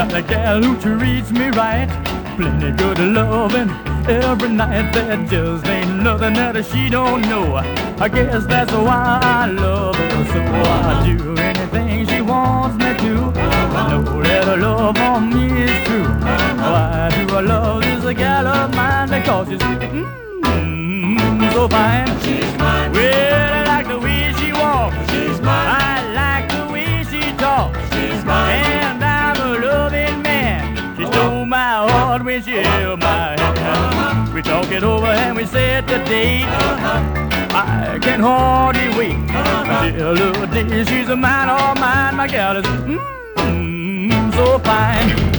got a gal who treats me right, plenty good loving every night. There just ain't nothing that she don't know. I guess that's why I love her so. I do anything she wants me to. I know that her love for me is true. Why do I love this gal of mine? Because she's so fine. She's mine. Well, I like the way she walks. She's mine. I like the way she talks. She's mine. And I'm a loving man. She stole my heart when she held my hand. We talk it over and we set the date. I can hardly wait till the day she's mine, all mine. My gal is so fine.